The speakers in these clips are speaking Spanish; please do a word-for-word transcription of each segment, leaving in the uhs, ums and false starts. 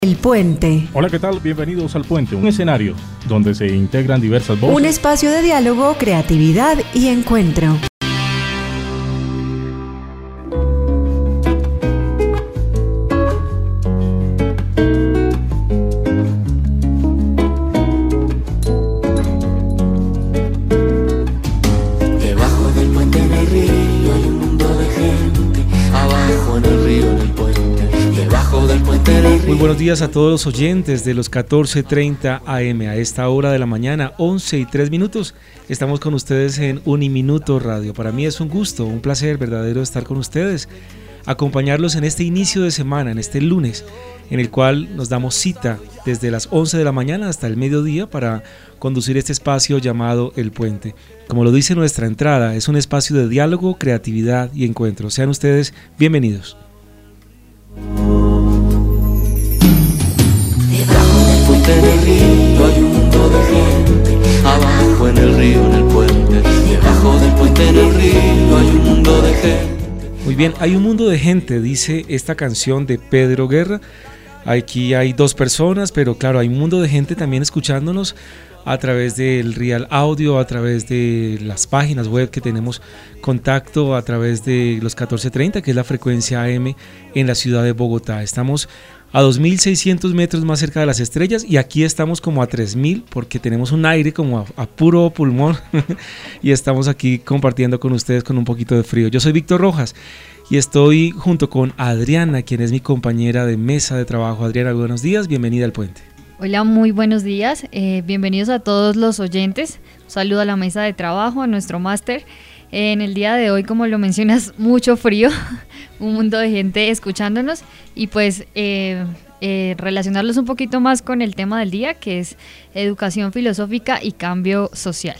El Puente. Hola, ¿qué tal? Bienvenidos al Puente, un escenario donde se integran diversas voces. Un espacio de diálogo, creatividad y encuentro. Debajo del puente en el río hay un mundo de gente. Abajo en el río, en el puente. Debajo del puente en el río. Muy buenos días a todos los oyentes de los catorce treinta A M. A esta hora de la mañana, once y tres minutos, estamos con ustedes en Uniminuto Radio. Para mí es un gusto, un placer verdadero estar con ustedes, acompañarlos en este inicio de semana, en este lunes, en el cual nos damos cita desde las once de la mañana hasta el mediodía para conducir este espacio llamado El Puente. Como lo dice nuestra entrada, es un espacio de diálogo, creatividad y encuentro. Sean ustedes bienvenidos. En el río hay un mundo de gente. Abajo en el río, en el puente. Debajo del puente en el río hay un mundo de gente. Muy bien, hay un mundo de gente, dice esta canción de Pedro Guerra. Aquí hay dos personas, pero claro, hay un mundo de gente también escuchándonos a través del Real Audio, a través de las páginas web que tenemos contacto, a través de los catorce treinta, que es la frecuencia A M en la ciudad de Bogotá. Estamos a dos mil seiscientos metros más cerca de las estrellas y aquí estamos como a tres mil porque tenemos un aire como a, a puro pulmón y estamos aquí compartiendo con ustedes con un poquito de frío. Yo soy Víctor Rojas y estoy junto con Adriana, quien es mi compañera de mesa de trabajo. Adriana, buenos días, bienvenida al Puente. Hola, muy buenos días, eh, bienvenidos a todos los oyentes. Un saludo a la mesa de trabajo, a nuestro máster. En el día de hoy, como lo mencionas, mucho frío, un mundo de gente escuchándonos y pues eh, eh, relacionarlos un poquito más con el tema del día, que es educación filosófica y cambio social.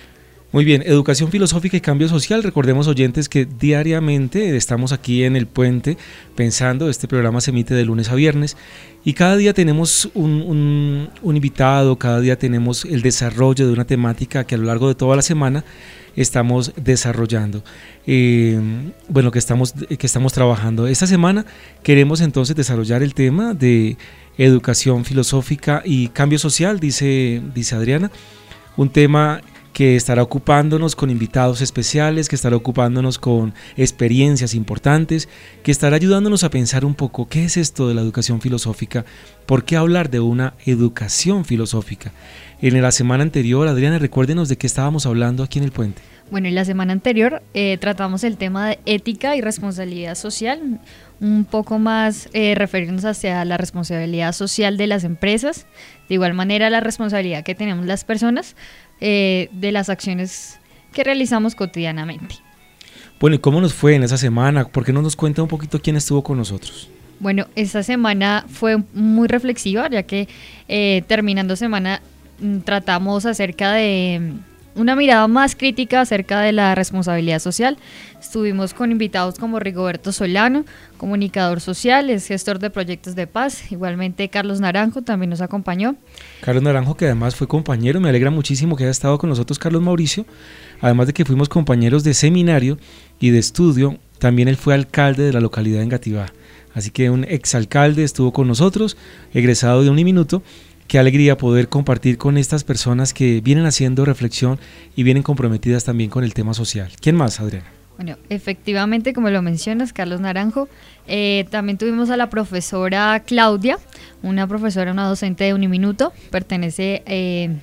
Muy bien, educación filosófica y cambio social. Recordemos, oyentes, que diariamente estamos aquí en El Puente pensando. Este programa se emite de lunes a viernes y cada día tenemos un, un, un invitado, cada día tenemos el desarrollo de una temática que a lo largo de toda la semana estamos desarrollando, eh, bueno, que estamos, que estamos trabajando. Esta semana queremos entonces desarrollar el tema de educación filosófica y cambio social, dice, dice Adriana, un tema que estará ocupándonos con invitados especiales, que estará ocupándonos con experiencias importantes, que estará ayudándonos a pensar un poco qué es esto de la educación filosófica, por qué hablar de una educación filosófica. En la semana anterior, Adriana, recuérdenos de qué estábamos hablando aquí en El Puente. Bueno, en la semana anterior eh, tratamos el tema de ética y responsabilidad social, un poco más eh, referirnos hacia la responsabilidad social de las empresas, de igual manera la responsabilidad que tenemos las personas eh, de las acciones que realizamos cotidianamente. Bueno, ¿y cómo nos fue en esa semana? ¿Por qué no nos cuenta un poquito quién estuvo con nosotros? Bueno, esta semana fue muy reflexiva, ya que eh, terminando semana tratamos acerca de una mirada más crítica acerca de la responsabilidad social. Estuvimos con invitados como Rigoberto Solano, comunicador social, es gestor de proyectos de paz. Igualmente Carlos Naranjo también nos acompañó. Carlos Naranjo, que además fue compañero, me alegra muchísimo que haya estado con nosotros Carlos Mauricio, además de que fuimos compañeros de seminario y de estudio, también él fue alcalde de la localidad de Engativá. Así que un exalcalde estuvo con nosotros, egresado de Uniminuto. Qué alegría poder compartir con estas personas que vienen haciendo reflexión y vienen comprometidas también con el tema social. ¿Quién más, Adriana? Bueno, efectivamente, como lo mencionas, Carlos Naranjo. Eh, también tuvimos a la profesora Claudia, una profesora, una docente de Uniminuto, pertenece eh,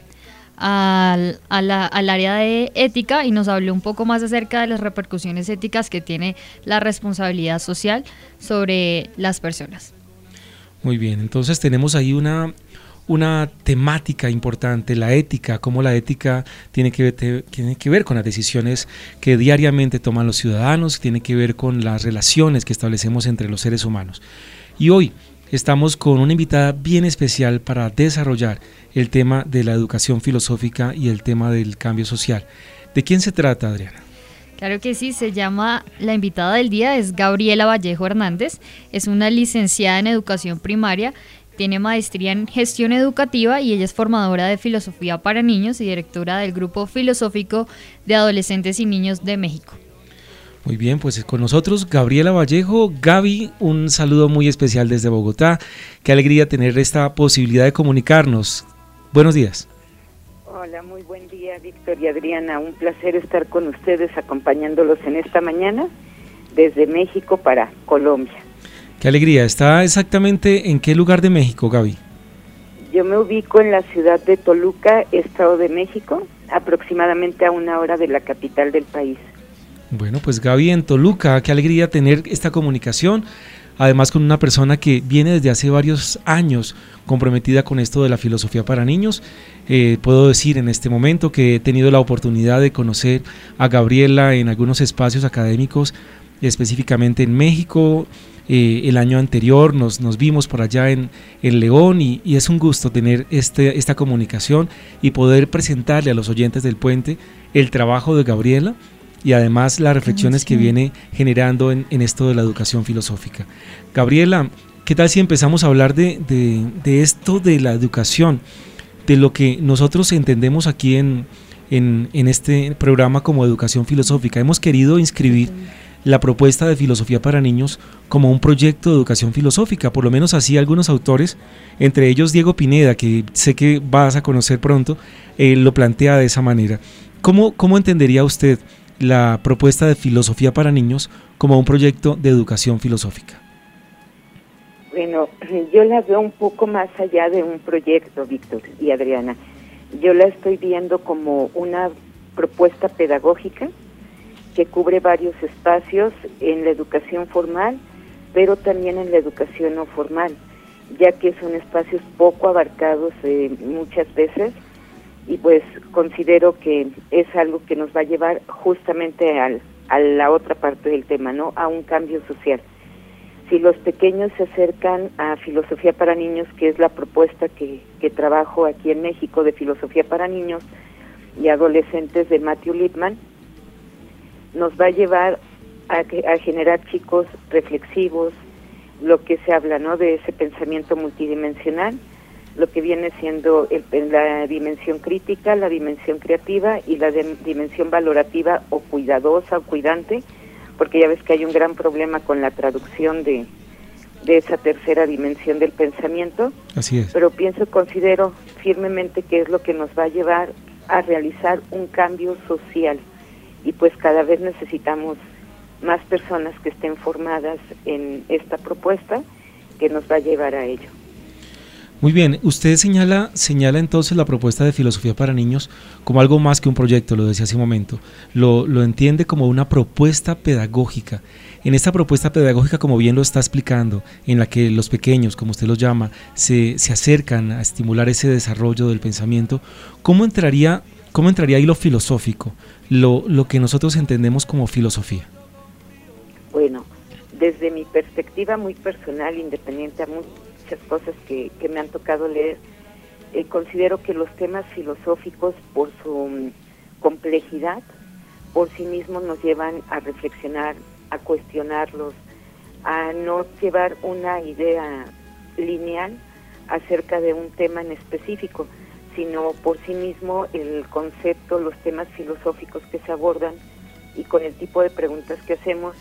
al, a la, al área de ética y nos habló un poco más acerca de las repercusiones éticas que tiene la responsabilidad social sobre las personas. Muy bien, entonces tenemos ahí una... una temática importante, la ética, cómo la ética tiene que, ver, te, tiene que ver con las decisiones que diariamente toman los ciudadanos, tiene que ver con las relaciones que establecemos entre los seres humanos. Y hoy estamos con una invitada bien especial para desarrollar el tema de la educación filosófica y el tema del cambio social. ¿De quién se trata, Adriana? Claro que sí, se llama, la invitada del día es Gabriela Vallejo Hernández, es una licenciada en educación primaria, tiene maestría en gestión educativa y ella es formadora de filosofía para niños y directora del Grupo Filosófico de Adolescentes y Niños de México. Muy bien, pues con nosotros Gabriela Vallejo. Gaby, un saludo muy especial desde Bogotá. Qué alegría tener esta posibilidad de comunicarnos. Buenos días. Hola, muy buen día, Víctor y Adriana. Un placer estar con ustedes acompañándolos en esta mañana desde México para Colombia. Qué alegría. ¿Está exactamente en qué lugar de México, Gaby? Yo me ubico en la ciudad de Toluca, Estado de México, aproximadamente a una hora de la capital del país. Bueno, pues Gaby en Toluca, qué alegría tener esta comunicación, además con una persona que viene desde hace varios años comprometida con esto de la filosofía para niños. Eh, puedo decir en este momento que he tenido la oportunidad de conocer a Gabriela en algunos espacios académicos, específicamente en México. Eh, el año anterior nos, nos vimos por allá en, en León y, y es un gusto tener este, esta comunicación y poder presentarle a los oyentes del Puente el trabajo de Gabriela y además las reflexiones que viene generando en, en esto de la educación filosófica. Gabriela, ¿qué tal si empezamos a hablar de, de, de esto de la educación, de lo que nosotros entendemos aquí en, en, en este programa como educación filosófica? Hemos querido inscribir la propuesta de filosofía para niños como un proyecto de educación filosófica, por lo menos así algunos autores, entre ellos Diego Pineda, que sé que vas a conocer pronto, eh, lo plantea de esa manera. ¿Cómo, cómo entendería usted la propuesta de filosofía para niños como un proyecto de educación filosófica? Bueno, yo la veo un poco más allá de un proyecto, Víctor y Adriana. Yo la estoy viendo como una propuesta pedagógica que cubre varios espacios en la educación formal, pero también en la educación no formal, ya que son espacios poco abarcados eh, muchas veces, y pues considero que es algo que nos va a llevar justamente al, a la otra parte del tema, ¿no? A un cambio social. Si los pequeños se acercan a Filosofía para Niños, que es la propuesta que, que trabajo aquí en México de Filosofía para Niños y Adolescentes de Matthew Lipman, nos va a llevar a, a generar chicos reflexivos, lo que se habla, ¿no?, de ese pensamiento multidimensional, lo que viene siendo el, la dimensión crítica, la dimensión creativa y la de, dimensión valorativa o cuidadosa o cuidante, porque ya ves que hay un gran problema con la traducción de, de esa tercera dimensión del pensamiento. Así es. Pero pienso, considero firmemente que es lo que nos va a llevar a realizar un cambio social, y pues cada vez necesitamos más personas que estén formadas en esta propuesta que nos va a llevar a ello. Muy bien, usted señala, señala entonces la propuesta de filosofía para niños como algo más que un proyecto, lo decía hace un momento, lo, lo entiende como una propuesta pedagógica. En esta propuesta pedagógica, como bien lo está explicando, en la que los pequeños, como usted los llama, se, se acercan a estimular ese desarrollo del pensamiento, ¿cómo entraría, cómo entraría ahí lo filosófico, lo, lo que nosotros entendemos como filosofía? Bueno, desde mi perspectiva muy personal, independiente a muchas cosas que, que me han tocado leer, eh, considero que los temas filosóficos, por su um, complejidad, por sí mismos nos llevan a reflexionar, a cuestionarlos, a no llevar una idea lineal acerca de un tema en específico, sino por sí mismo el concepto, los temas filosóficos que se abordan y con el tipo de preguntas que hacemos,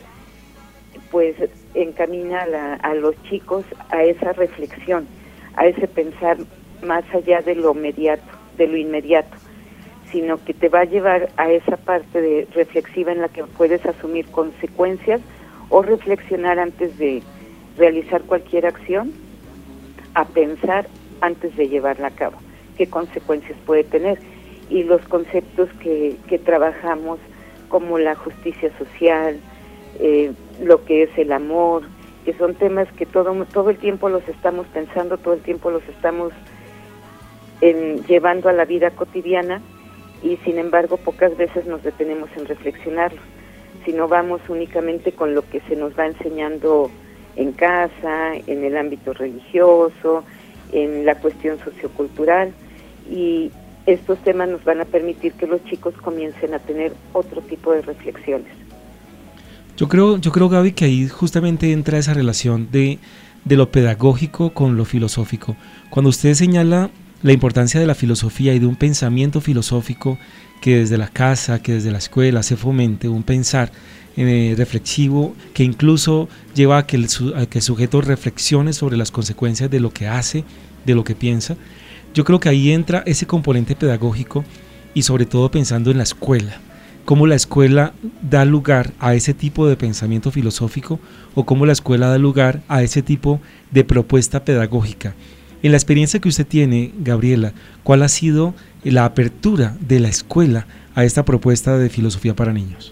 pues encamina a, la, a los chicos a esa reflexión, a ese pensar más allá de lo inmediato, de lo inmediato, sino que te va a llevar a esa parte de reflexiva en la que puedes asumir consecuencias o reflexionar antes de realizar cualquier acción, a pensar antes de llevarla a cabo, qué consecuencias puede tener. Y los conceptos que, que trabajamos, como la justicia social, eh, lo que es el amor, que son temas que todo, todo el tiempo los estamos pensando, todo el tiempo los estamos en, llevando a la vida cotidiana, y sin embargo pocas veces nos detenemos en reflexionarlos, sino vamos únicamente con lo que se nos va enseñando en casa, en el ámbito religioso, en la cuestión sociocultural, y estos temas nos van a permitir que los chicos comiencen a tener otro tipo de reflexiones. Yo creo, yo creo, Gaby, que ahí justamente entra esa relación de, de lo pedagógico con lo filosófico. Cuando usted señala la importancia de la filosofía y de un pensamiento filosófico que desde la casa, que desde la escuela se fomente un pensar eh, reflexivo que incluso lleva a que, el, a que el sujeto reflexione sobre las consecuencias de lo que hace, de lo que piensa. Yo creo que ahí entra ese componente pedagógico y sobre todo pensando en la escuela, cómo la escuela da lugar a ese tipo de pensamiento filosófico o cómo la escuela da lugar a ese tipo de propuesta pedagógica. En la experiencia que usted tiene, Gabriela, ¿cuál ha sido la apertura de la escuela a esta propuesta de filosofía para niños?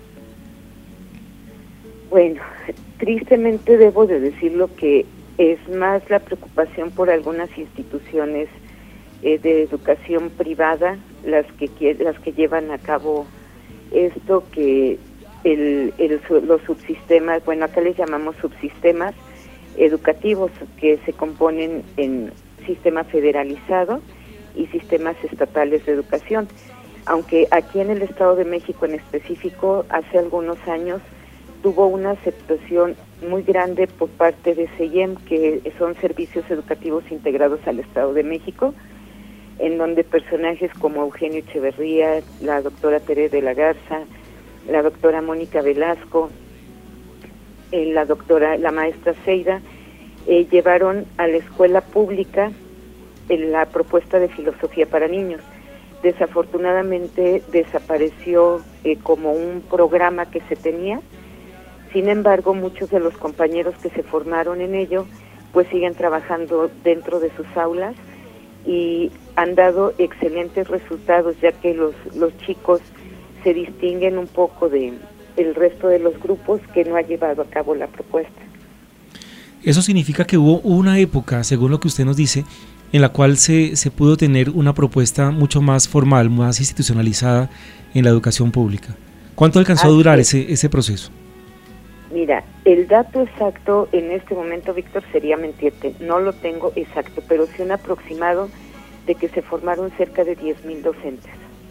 Bueno, tristemente debo de decirlo que es más la preocupación por algunas instituciones eh, de educación privada las que las que llevan a cabo esto, que el, el, los subsistemas, bueno, acá les llamamos subsistemas educativos, que se componen en sistema federalizado y sistemas estatales de educación. Aunque aquí en el Estado de México en específico, hace algunos años, tuvo una aceptación muy grande por parte de S E I E M, que son Servicios Educativos Integrados al Estado de México, en donde personajes como Eugenio Echeverría, la doctora Tere de la Garza, la doctora Mónica Velasco, eh, la doctora, la maestra Seida, eh, llevaron a la escuela pública en la propuesta de filosofía para niños. Desafortunadamente desapareció eh, como un programa que se tenía. Sin embargo, muchos de los compañeros que se formaron en ello, pues siguen trabajando dentro de sus aulas y han dado excelentes resultados, ya que los, los chicos se distinguen un poco de el resto de los grupos que no ha llevado a cabo la propuesta. Eso significa que hubo una época, según lo que usted nos dice, en la cual se, se pudo tener una propuesta mucho más formal, más institucionalizada en la educación pública. ¿Cuánto alcanzó a durar ese, ese proceso? Mira, el dato exacto en este momento, Víctor, sería mentirte, no lo tengo exacto, pero sí un aproximado de que se formaron cerca de diez mil docentes.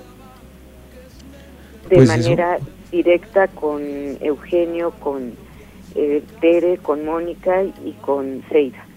De pues manera eso... directa con Eugenio, con eh, Tere, con Mónica y con Seida.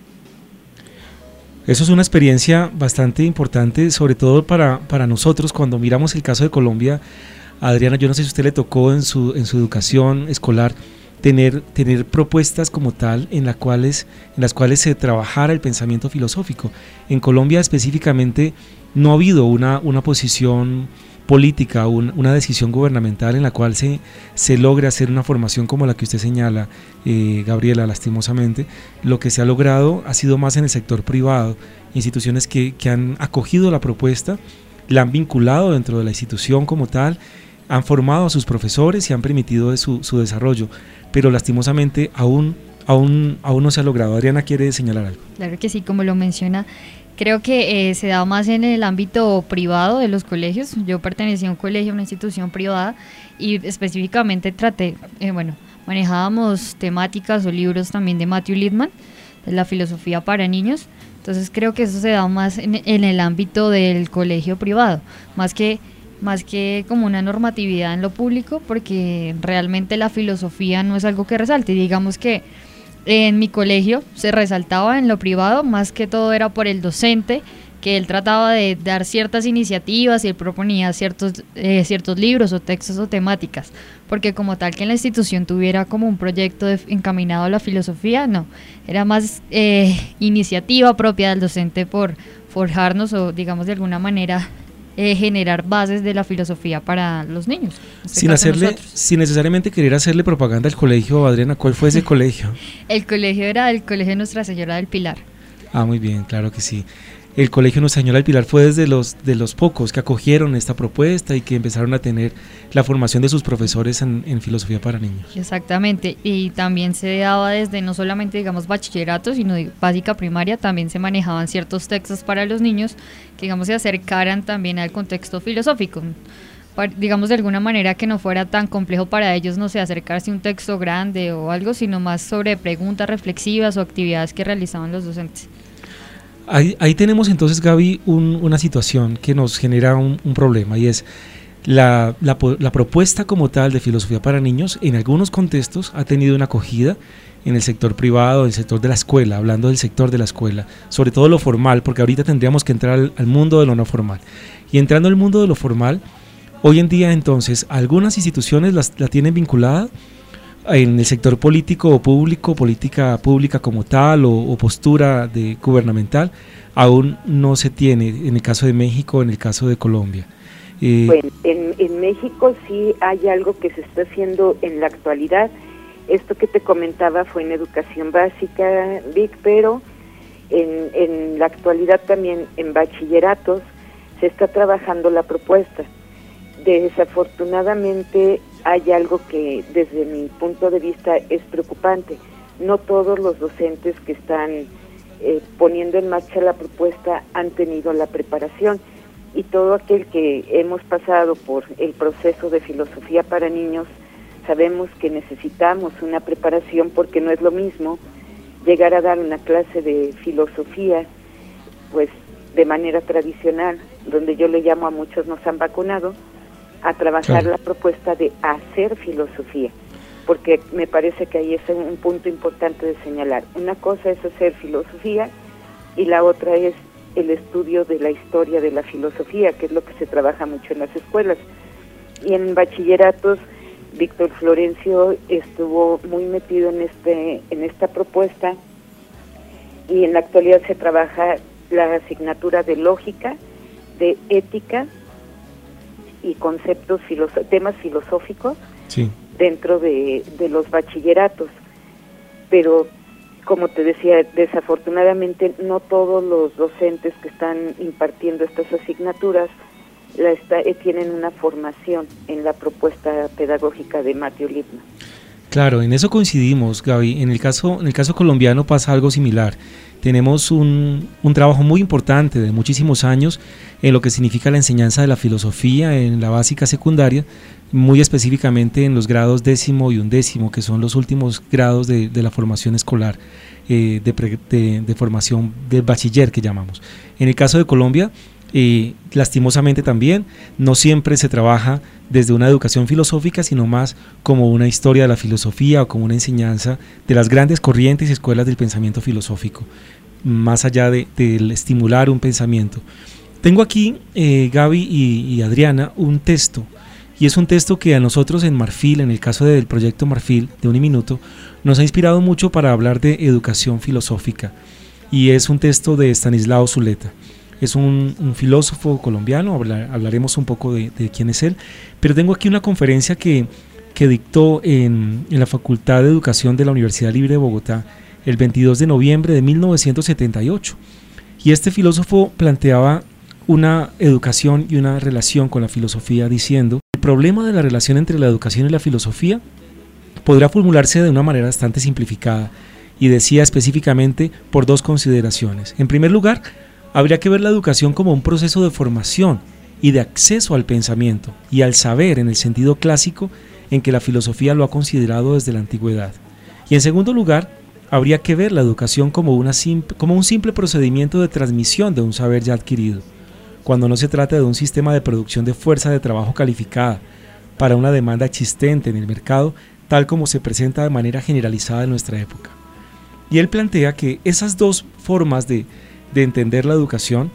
Eso es una experiencia bastante importante, sobre todo para, para nosotros cuando miramos el caso de Colombia. Adriana, yo no sé si a usted le tocó en su, en su educación escolar tener, tener propuestas como tal en, la cuales, en las cuales se trabajara el pensamiento filosófico. En Colombia específicamente no ha habido una, una posición política, un, una decisión gubernamental en la cual se, se logre hacer una formación como la que usted señala, eh, Gabriela, lastimosamente. Lo que se ha logrado ha sido más en el sector privado, instituciones que, que han acogido la propuesta, la han vinculado dentro de la institución como tal, han formado a sus profesores y han permitido su, su desarrollo, pero lastimosamente aún, aún, aún no se ha logrado. Adriana quiere señalar algo. Claro que sí, como lo menciona, creo que eh, se da más en el ámbito privado de los colegios. Yo pertenecía a un colegio, a una institución privada, y específicamente traté, eh, bueno, manejábamos temáticas o libros también de Matthew Lipman, de la filosofía para niños. Entonces creo que eso se da más en, en el ámbito del colegio privado, más que más que como una normatividad en lo público, porque realmente la filosofía no es algo que resalte. Digamos que en mi colegio se resaltaba en lo privado, más que todo era por el docente, que él trataba de dar ciertas iniciativas y él proponía ciertos, eh, ciertos libros o textos o temáticas, porque como tal que en la institución tuviera como un proyecto de, encaminado a la filosofía, no, era más eh, iniciativa propia del docente por forjarnos o digamos de alguna manera Eh, generar bases de la filosofía para los niños. Este sin hacerle, sin necesariamente querer hacerle propaganda al colegio, Adriana, ¿cuál fue ese colegio? El colegio era el Colegio Nuestra Señora del Pilar. Ah, muy bien, claro que sí. El Colegio Nuestra Señora del Pilar fue desde los, de los pocos que acogieron esta propuesta y que empezaron a tener la formación de sus profesores en, en filosofía para niños. Exactamente, y también se daba desde no solamente digamos bachillerato, sino de básica primaria, también se manejaban ciertos textos para los niños que digamos se acercaran también al contexto filosófico, para, digamos de alguna manera que no fuera tan complejo para ellos, no sé, acercarse a un texto grande o algo, sino más sobre preguntas reflexivas o actividades que realizaban los docentes. Ahí, ahí tenemos entonces, Gaby, un, una situación que nos genera un, un problema, y es la, la, la propuesta como tal de filosofía para niños en algunos contextos ha tenido una acogida en el sector privado, en el sector de la escuela, hablando del sector de la escuela, sobre todo lo formal, porque ahorita tendríamos que entrar al, al mundo de lo no formal. Y entrando al mundo de lo formal, Hoy en día, entonces, algunas instituciones las, la tienen vinculada en el sector político o público, política pública como tal o, o postura de gubernamental, aún no se tiene en el caso de México, en el caso de Colombia. Eh, bueno, en, en México sí hay algo que se está haciendo en la actualidad. Esto que te comentaba fue en educación básica, Vic, pero en, en la actualidad también en bachilleratos se está trabajando la propuesta. Desafortunadamente hay algo que desde mi punto de vista es preocupante. No todos los docentes que están eh, poniendo en marcha la propuesta han tenido la preparación, y todo aquel que hemos pasado por el proceso de filosofía para niños sabemos que necesitamos una preparación, porque no es lo mismo llegar a dar una clase de filosofía pues de manera tradicional, donde yo le llamo, a muchos nos han vacunado, a trabajar claro. la propuesta de hacer filosofía, porque me parece que ahí es un punto importante de señalar. Una cosa es hacer filosofía y la otra es el estudio de la historia de la filosofía, que es lo que se trabaja mucho en las escuelas. Y en bachilleratos, Víctor Florencio estuvo muy metido en este en esta propuesta, y en la actualidad se trabaja la asignatura de lógica, de ética y conceptos, filoso- temas filosóficos sí. dentro de, de los bachilleratos. Pero, como te decía, desafortunadamente no todos los docentes que están impartiendo estas asignaturas la está, eh, tienen una formación en la propuesta pedagógica de Matthew Lipman. Claro, en eso coincidimos, Gaby. En el caso, en el caso colombiano pasa algo similar. Tenemos un, un trabajo muy importante de muchísimos años en lo que significa la enseñanza de la filosofía en la básica secundaria, muy específicamente en los grados décimo y undécimo, que son los últimos grados de, de la formación escolar, eh, de, pre, de, de formación del bachiller que llamamos. En el caso de Colombia, eh, lastimosamente también, no siempre se trabaja desde una educación filosófica, sino más como una historia de la filosofía o como una enseñanza de las grandes corrientes y escuelas del pensamiento filosófico, más allá de, de estimular un pensamiento. Tengo aquí, eh, Gaby y, y Adriana, un texto, y es un texto que a nosotros en Marfil, en el caso del proyecto Marfil de Uniminuto, nos ha inspirado mucho para hablar de educación filosófica, y es un texto de Stanislao Zuleta. Es un, un filósofo colombiano, hablar, hablaremos un poco de, de quién es él, pero tengo aquí una conferencia que, que dictó en, en la Facultad de Educación de la Universidad Libre de Bogotá el veintidós de noviembre de mil novecientos setenta y ocho, y este filósofo planteaba una educación y una relación con la filosofía diciendo: el problema de la relación entre la educación y la filosofía podrá formularse de una manera bastante simplificada, y decía específicamente por dos consideraciones. En primer lugar, habría que ver la educación como un proceso de formación y de acceso al pensamiento y al saber en el sentido clásico en que la filosofía lo ha considerado desde la antigüedad. Y en segundo lugar, habría que ver la educación como, una simple, como un simple procedimiento de transmisión de un saber ya adquirido, cuando no se trata de un sistema de producción de fuerza de trabajo calificada para una demanda existente en el mercado, tal como se presenta de manera generalizada en nuestra época. Y él plantea que esas dos formas de de entender la educación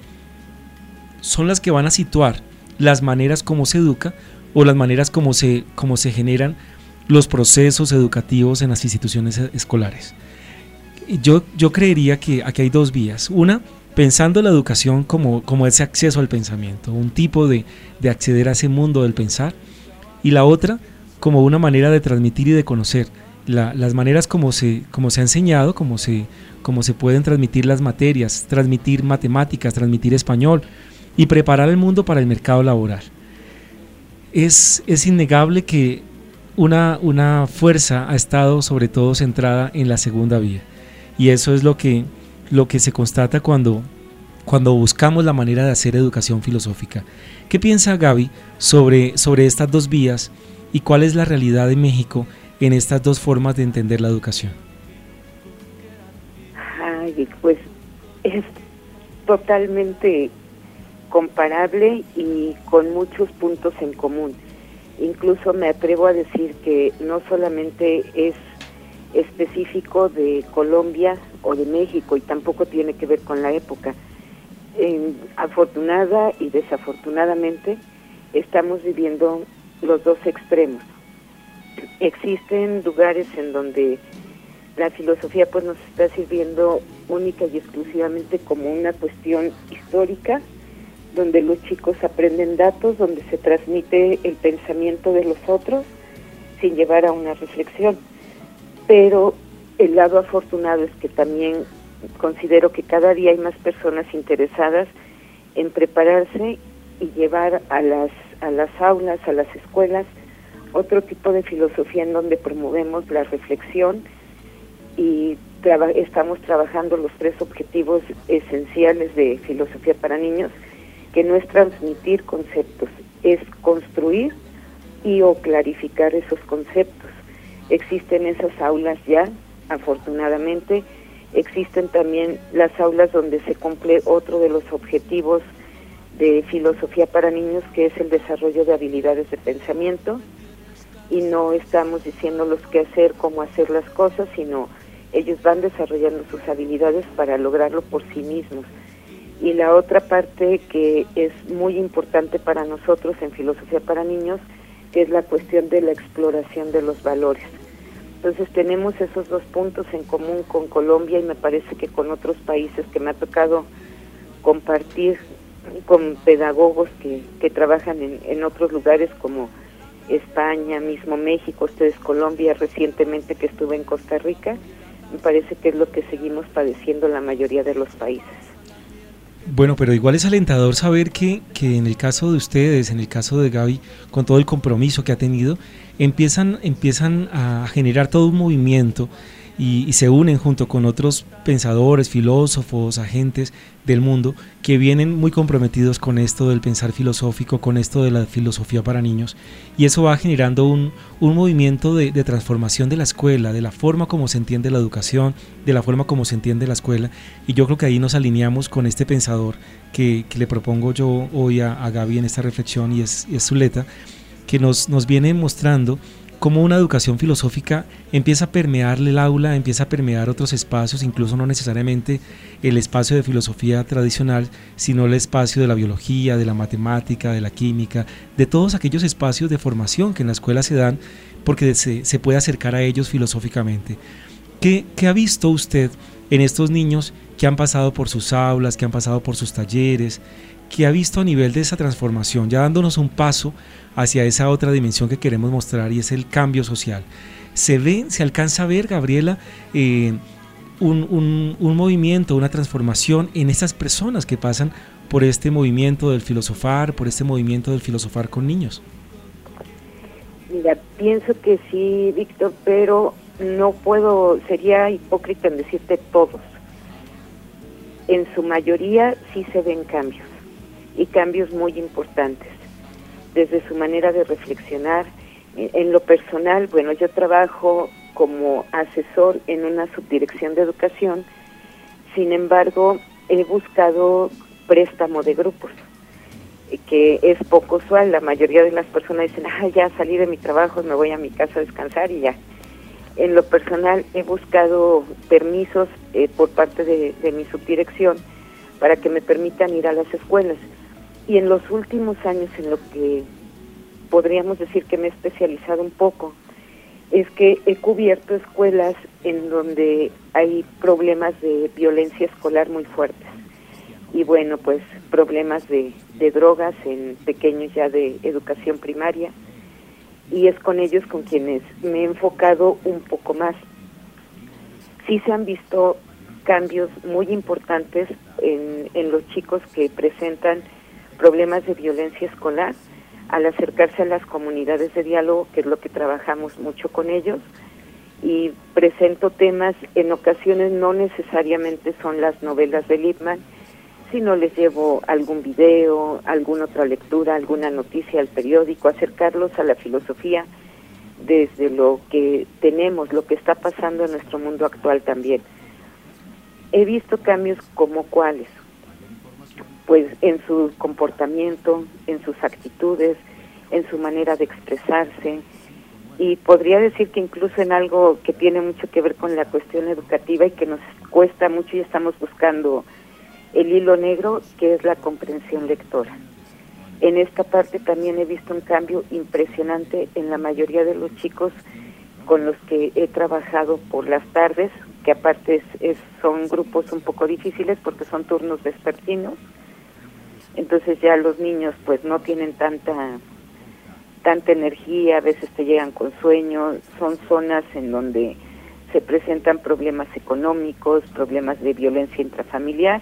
son las que van a situar las maneras como se educa o las maneras como se, como se generan los procesos educativos en las instituciones escolares. Yo, yo creería que aquí hay dos vías. Una, pensando la educación como, como ese acceso al pensamiento, un tipo de, de acceder a ese mundo del pensar, y la otra como una manera de transmitir y de conocer la, las maneras como se, como se ha enseñado, como se cómo se pueden transmitir las materias, transmitir matemáticas, transmitir español y preparar el mundo para el mercado laboral. Es, es innegable que una, una fuerza ha estado sobre todo centrada en la segunda vía, y eso es lo que, lo que se constata cuando, cuando buscamos la manera de hacer educación filosófica. ¿Qué piensa Gaby sobre, sobre estas dos vías y cuál es la realidad de México en estas dos formas de entender la educación? Pues es totalmente comparable y con muchos puntos en común. Incluso me atrevo a decir que no solamente es específico de Colombia o de México, y tampoco tiene que ver con la época. Eh, afortunada y desafortunadamente, estamos viviendo los dos extremos. Existen lugares en donde la filosofía pues nos está sirviendo única y exclusivamente como una cuestión histórica, donde los chicos aprenden datos, donde se transmite el pensamiento de los otros sin llevar a una reflexión. Pero el lado afortunado es que también considero que cada día hay más personas interesadas en prepararse y llevar a las a las aulas, a las escuelas, otro tipo de filosofía en donde promovemos la reflexión y traba, estamos trabajando los tres objetivos esenciales de filosofía para niños, que no es transmitir conceptos, es construir y o clarificar esos conceptos. Existen esas aulas ya, afortunadamente. Existen también las aulas donde se cumple otro de los objetivos de filosofía para niños, que es el desarrollo de habilidades de pensamiento, y no estamos diciéndolos qué hacer, cómo hacer las cosas, sino ellos van desarrollando sus habilidades para lograrlo por sí mismos. Y la otra parte que es muy importante para nosotros en filosofía para niños, que es la cuestión de la exploración de los valores. Entonces tenemos esos dos puntos en común con Colombia, y me parece que con otros países que me ha tocado compartir con pedagogos que, que trabajan en, en otros lugares como España, mismo México, ustedes Colombia, recientemente que estuve en Costa Rica. Me parece que es lo que seguimos padeciendo la mayoría de los países. Bueno, pero igual es alentador saber que, que en el caso de ustedes, en el caso de Gaby, con todo el compromiso que ha tenido, empiezan, empiezan a generar todo un movimiento y, y se unen junto con otros pensadores, filósofos, agentes del mundo que vienen muy comprometidos con esto del pensar filosófico, con esto de la filosofía para niños, y eso va generando un, un movimiento de, de transformación de la escuela, de la forma como se entiende la educación, de la forma como se entiende la escuela, y yo creo que ahí nos alineamos con este pensador que, que le propongo yo hoy a, a Gaby en esta reflexión, y es, y es Zuleta, que nos, nos viene mostrando cómo una educación filosófica empieza a permearle el aula, empieza a permear otros espacios, incluso no necesariamente el espacio de filosofía tradicional, sino el espacio de la biología, de la matemática, de la química, de todos aquellos espacios de formación que en la escuela se dan, porque se, se puede acercar a ellos filosóficamente. ¿Qué, qué ha visto usted en estos niños que han pasado por sus aulas, que han pasado por sus talleres? ¿Qué ha visto a nivel de esa transformación, ya dándonos un paso hacia esa otra dimensión que queremos mostrar, y es el cambio social? ¿Se ve, se alcanza a ver, Gabriela, eh, un, un, un movimiento, una transformación en estas personas que pasan por este movimiento del filosofar, por este movimiento del filosofar con niños? Mira, pienso que sí, Víctor, pero no puedo, sería hipócrita en decirte todos. En su mayoría sí se ven cambios, y cambios muy importantes, desde su manera de reflexionar. En lo personal, bueno, yo trabajo como asesor en una subdirección de educación, sin embargo, he buscado préstamo de grupos, que es poco usual. La mayoría de las personas dicen, ah, ya salí de mi trabajo, me voy a mi casa a descansar y ya. En lo personal, he buscado permisos eh, por parte de, de mi subdirección para que me permitan ir a las escuelas. Y en los últimos años, en lo que podríamos decir que me he especializado un poco, es que he cubierto escuelas en donde hay problemas de violencia escolar muy fuertes. Y bueno, pues problemas de, de drogas en pequeños ya de educación primaria. Y es con ellos con quienes me he enfocado un poco más. Sí se han visto cambios muy importantes en, en los chicos que presentan problemas de violencia escolar, al acercarse a las comunidades de diálogo, que es lo que trabajamos mucho con ellos, y presento temas, en ocasiones no necesariamente son las novelas de Lippmann, sino les llevo algún video, alguna otra lectura, alguna noticia al periódico, acercarlos a la filosofía desde lo que tenemos, lo que está pasando en nuestro mundo actual también. He visto cambios como cuáles, pues en su comportamiento, en sus actitudes, en su manera de expresarse, y podría decir que incluso en algo que tiene mucho que ver con la cuestión educativa y que nos cuesta mucho y estamos buscando el hilo negro, que es la comprensión lectora. En esta parte también he visto un cambio impresionante en la mayoría de los chicos con los que he trabajado por las tardes, que aparte es, es, son grupos un poco difíciles porque son turnos vespertinos. Entonces ya los niños pues no tienen tanta tanta energía, a veces te llegan con sueño, son zonas en donde se presentan problemas económicos, problemas de violencia intrafamiliar,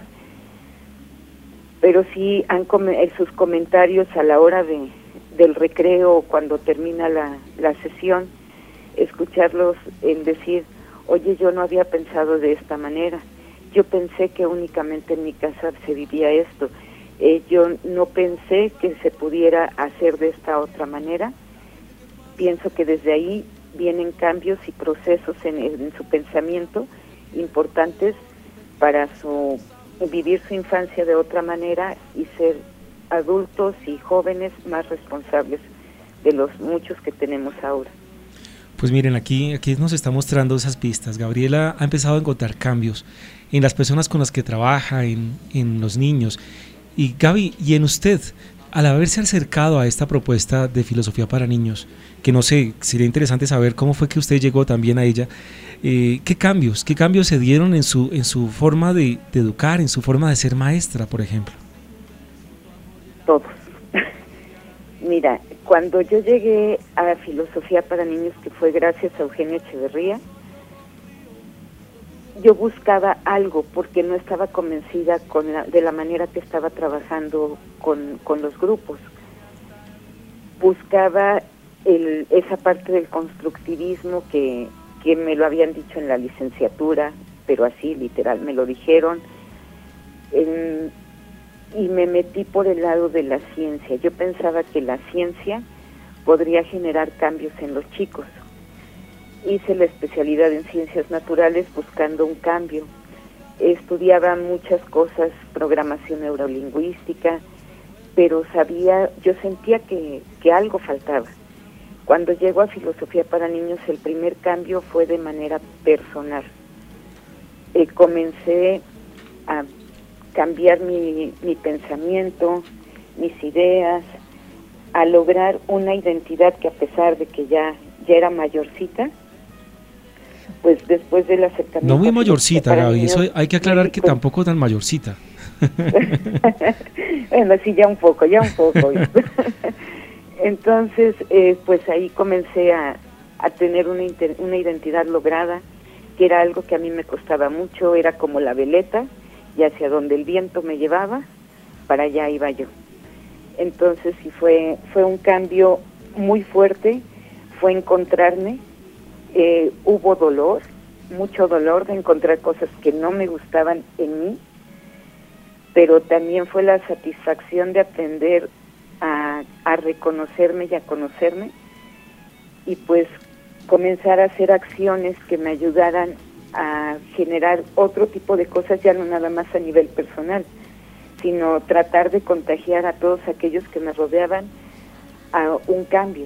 pero sí han sus comentarios a la hora de del recreo, cuando termina la, la sesión, escucharlos en decir, oye, yo no había pensado de esta manera, yo pensé que únicamente en mi casa se vivía esto, Eh, yo no pensé que se pudiera hacer de esta otra manera. Pienso que desde ahí vienen cambios y procesos en, en su pensamiento importantes para su vivir su infancia de otra manera y ser adultos y jóvenes más responsables de los muchos que tenemos ahora. Pues miren, aquí, aquí nos está mostrando esas pistas. Gabriela ha empezado a encontrar cambios en las personas con las que trabaja, en, en los niños. Y Gaby, y en usted, al haberse acercado a esta propuesta de filosofía para niños, que no sé, sería interesante saber cómo fue que usted llegó también a ella, eh, ¿qué cambios, qué cambios se dieron en su, en su forma de, de educar, en su forma de ser maestra, por ejemplo? Todos. Mira, cuando yo llegué a filosofía para niños, que fue gracias a Eugenio Echeverría, yo buscaba algo porque no estaba convencida con la, de la manera que estaba trabajando con, con los grupos. Buscaba el, esa parte del constructivismo que, que me lo habían dicho en la licenciatura, pero así literal me lo dijeron, en, y me metí por el lado de la ciencia. Yo pensaba que la ciencia podría generar cambios en los chicos. Hice la especialidad en ciencias naturales buscando un cambio. Estudiaba muchas cosas, programación neurolingüística, pero sabía, yo sentía que, que algo faltaba. Cuando llego a filosofía para niños, el primer cambio fue de manera personal. Eh, comencé a cambiar mi, mi pensamiento, mis ideas, a lograr una identidad que, a pesar de que ya, ya era mayorcita, pues después del acercamiento... No muy mayorcita, Gaby, eso hay que aclarar que tampoco tan mayorcita. Bueno, sí, ya un poco, ya un poco. Entonces, eh, pues ahí comencé a, a tener una, inter, una identidad lograda, que era algo que a mí me costaba mucho, era como la veleta, y hacia donde el viento me llevaba, para allá iba yo. Entonces sí fue, fue un cambio muy fuerte, fue encontrarme. Eh, hubo dolor, mucho dolor de encontrar cosas que no me gustaban en mí, pero también fue la satisfacción de aprender a, a reconocerme y a conocerme, y pues comenzar a hacer acciones que me ayudaran a generar otro tipo de cosas, ya no nada más a nivel personal, sino tratar de contagiar a todos aquellos que me rodeaban a un cambio.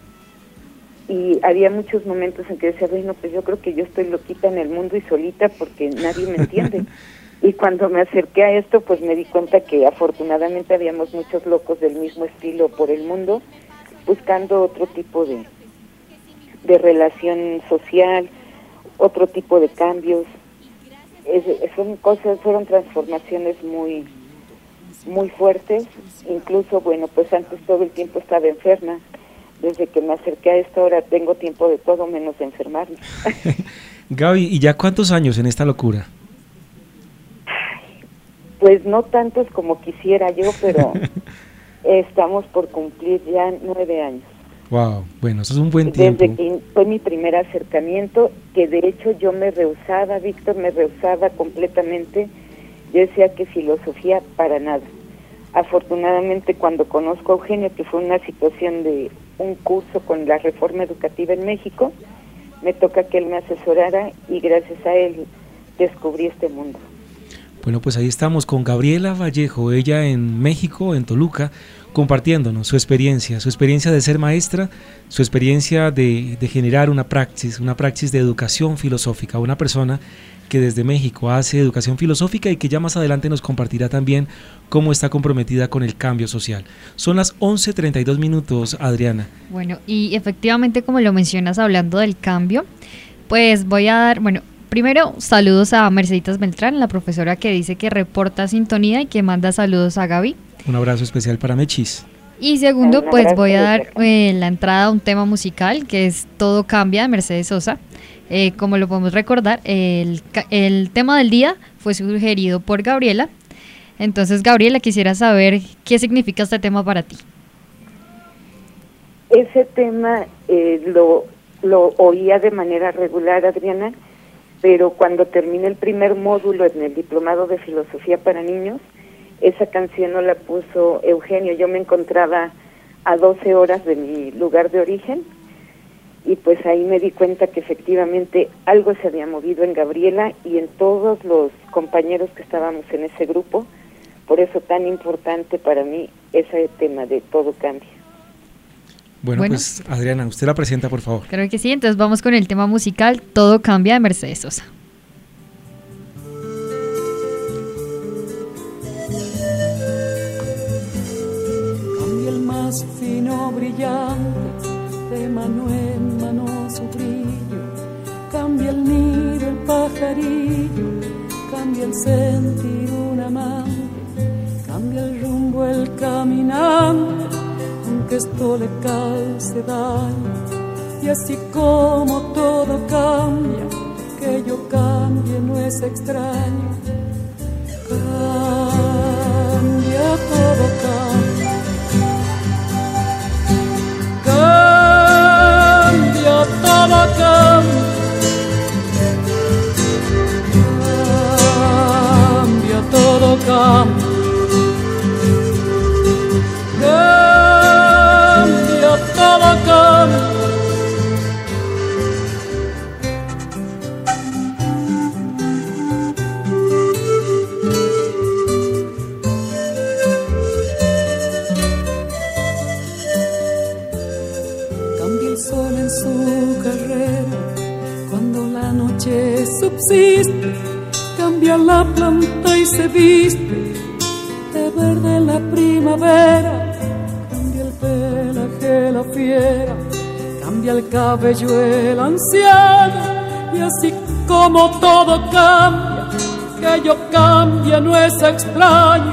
Y había muchos momentos en que decía, bueno, pues yo creo que yo estoy loquita en el mundo y solita porque nadie me entiende. Y cuando me acerqué a esto, pues me di cuenta que afortunadamente habíamos muchos locos del mismo estilo por el mundo, buscando otro tipo de, de relación social, otro tipo de cambios. Es, son cosas, fueron transformaciones muy, muy fuertes. Incluso, bueno, pues antes todo el tiempo estaba enferma. Desde que me acerqué a esto, ahora tengo tiempo de todo menos de enfermarme. Gaby, ¿y ya cuántos años en esta locura? Pues no tantos como quisiera yo, pero estamos por cumplir ya nueve años. Wow, bueno, eso es un buen tiempo. Desde que fue mi primer acercamiento, que de hecho yo me rehusaba, Víctor, me rehusaba completamente. Yo decía que filosofía para nada. Afortunadamente, cuando conozco a Eugenio, que fue una situación de un curso con la reforma educativa en México, me toca que él me asesorara y gracias a él descubrí este mundo. Bueno, pues ahí estamos con Gabriela Vallejo, ella en México, en Toluca, compartiéndonos su experiencia, su experiencia de ser maestra, su experiencia de, de generar una praxis, una praxis de educación filosófica, una persona que desde México hace educación filosófica y que ya más adelante nos compartirá también cómo está comprometida con el cambio social. Son las once treinta y dos minutos, Adriana. Bueno, y efectivamente, como lo mencionas hablando del cambio, pues voy a dar, bueno, primero saludos a Merceditas Beltrán, la profesora que dice que reporta sintonía y que manda saludos a Gaby. Un abrazo especial para Mechis. Y segundo, pues voy a dar eh, la entrada a un tema musical que es Todo Cambia de Mercedes Sosa. Eh, como lo podemos recordar, el, el tema del día fue sugerido por Gabriela. Entonces, Gabriela, quisiera saber qué significa este tema para ti. Ese tema eh, lo, lo oía de manera regular, Adriana, pero cuando terminé el primer módulo en el Diplomado de Filosofía para Niños, esa canción no la puso Eugenio. Yo me encontraba a doce horas de mi lugar de origen y pues ahí me di cuenta que efectivamente algo se había movido en Gabriela y en todos los compañeros que estábamos en ese grupo. Por eso tan importante para mí ese tema de Todo Cambia. Bueno, bueno, pues Adriana, usted la presenta, por favor. Creo que sí, entonces vamos con el tema musical Todo Cambia de Mercedes Sosa. Cambia el más fino brillante, de mano en mano su brillo, cambia el nido, el pajarillo, cambia el sentir un amante, cambia el rumbo, el caminante, aunque esto le cause daño. Y así como todo cambia, que yo cambie no es extraño. Cambia, todo cambia. Cambia, todo cambia. Cambia, todo cambia. Cambia, todo cambia. Cambia el sol en su carrera cuando la noche subsiste, cambia la planta y se viste de verde la primavera, cambia el pelaje la fiera, cambia el cabello el anciano, y así como todo cambia, que yo cambie no es extraño.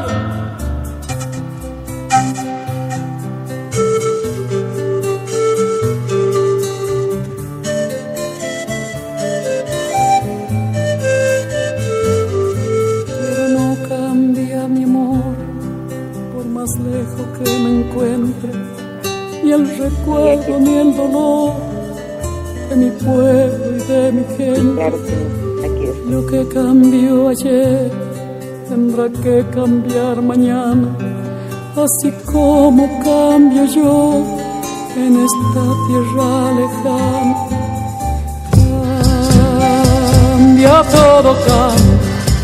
Pero no cambia mi amor, por más lejos que me encuentre, ni el recuerdo ni el dolor de mi pueblo y de mi gente. Lo que cambió ayer tendrá que cambiar mañana, así como cambio yo en esta tierra lejana. Cambia, todo cambia.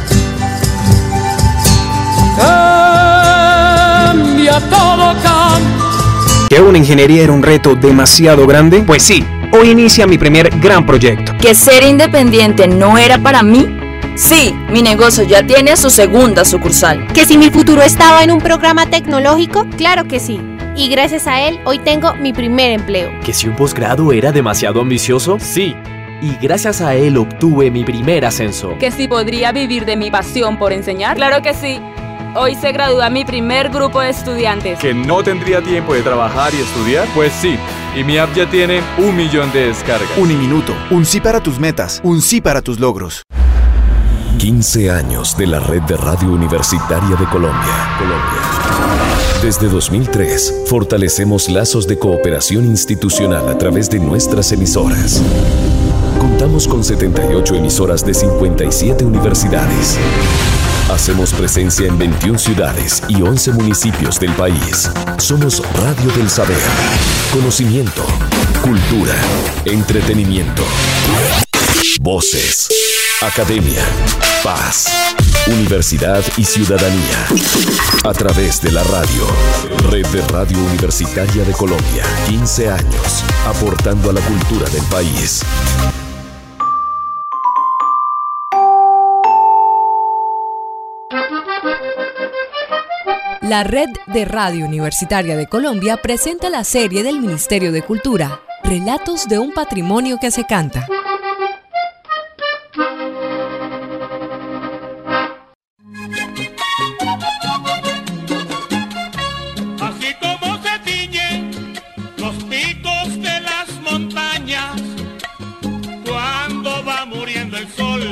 Cambia, todo cambia. ¿Que una ingeniería era un reto demasiado grande? Pues sí, hoy inicia mi primer gran proyecto. ¿Que ser independiente no era para mí? Sí, mi negocio ya tiene su segunda sucursal. ¿Que si mi futuro estaba en un programa tecnológico? Claro que sí. Y gracias a él, hoy tengo mi primer empleo. ¿Que si un posgrado era demasiado ambicioso? Sí. Y gracias a él obtuve mi primer ascenso. ¿Que si podría vivir de mi pasión por enseñar? Claro que sí. Hoy se gradúa mi primer grupo de estudiantes. ¿Que no tendría tiempo de trabajar y estudiar? Pues sí, y mi app ya tiene un millón de descargas. Uniminuto, un sí para tus metas, un sí para tus logros. quince años de la Red de Radio Universitaria de Colombia. Colombia. Desde dos mil tres, fortalecemos lazos de cooperación institucional a través de nuestras emisoras. Contamos con setenta y ocho emisoras de cincuenta y siete universidades. Hacemos presencia en veintiuna ciudades y once municipios del país. Somos Radio del Saber. Conocimiento, cultura, entretenimiento, voces, academia, paz, universidad y ciudadanía. A través de la radio. Red de Radio Universitaria de Colombia. quince años, aportando a la cultura del país. La Red de Radio Universitaria de Colombia presenta la serie del Ministerio de Cultura, Relatos de un patrimonio que se canta. Así como se tiñen los picos de las montañas cuando va muriendo el sol,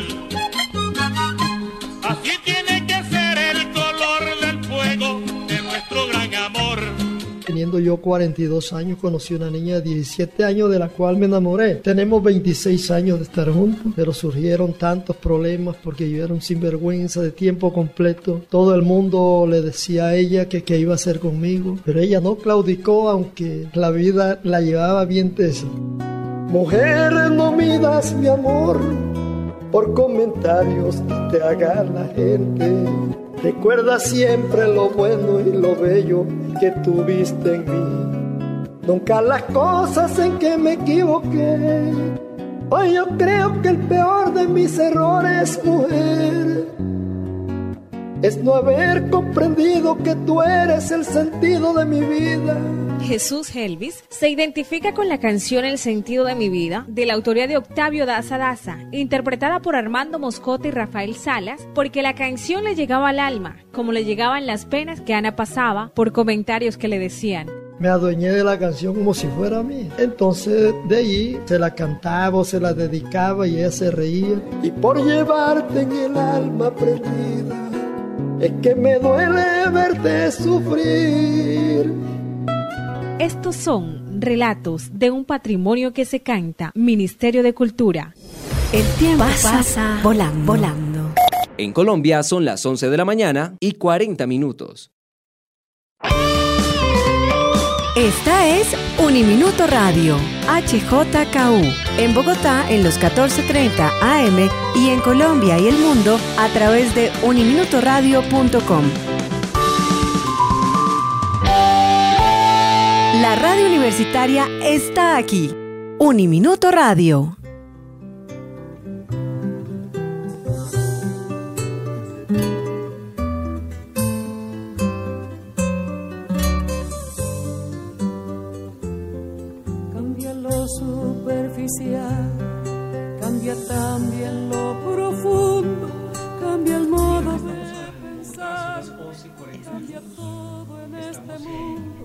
así tiene que ser el color del fuego de nuestro gran amor. Teniendo yo cuarenta y dos años, conocí una niña de diecisiete años de la cual me enamoré. Tenemos veintiséis años de estar juntos, pero surgieron tantos problemas porque yo era un sinvergüenza de tiempo completo. Todo el mundo le decía a ella que qué iba a hacer conmigo, pero ella no claudicó, aunque la vida la llevaba bien tesa. Mujer, no midas mi amor por comentarios que te haga la gente. Recuerda siempre lo bueno y lo bello que tuviste en mí. Nunca las cosas en que me equivoqué. Hoy yo creo que el peor de mis errores, mujer, es no haber comprendido que tú eres el sentido de mi vida. Jesús Helvis se identifica con la canción El sentido de mi vida, de la autoría de Octavio Daza Daza, interpretada por Armando Moscota y Rafael Salas, porque la canción le llegaba al alma, como le llegaban las penas que Ana pasaba por comentarios que le decían. Me adueñé de la canción como si fuera mía. Entonces de allí se la cantaba o se la dedicaba y ella se reía. Y por llevarte en el alma prendida, es que me duele verte sufrir. Estos son relatos de un patrimonio que se canta, Ministerio de Cultura. El tiempo pasa, pasa volando, volando. En Colombia son las once de la mañana y cuarenta minutos. Esta es Uniminuto Radio, H J K U, en Bogotá en los catorce treinta A M y en Colombia y el mundo a través de uniminuto radio punto com. La radio universitaria está aquí. Uniminuto Radio. Cambia lo superficial, cambia también lo profundo, cambia el modo de pensar, cambia todo en este mundo.